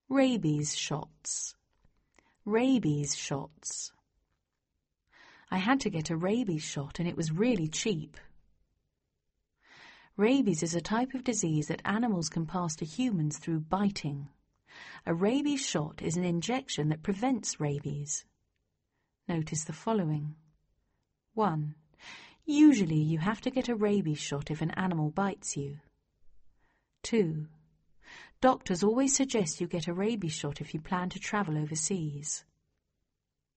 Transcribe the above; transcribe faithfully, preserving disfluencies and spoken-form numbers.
Rabies shots. Rabies shots. I had to get a rabies shot and it was really cheap. Rabies is a type of disease that animals can pass to humans through biting. A rabies shot is an injection that prevents rabies. Notice the following. one. Usually you have to get a rabies shot if an animal bites you. two. Doctors always suggest you get a rabies shot if you plan to travel overseas.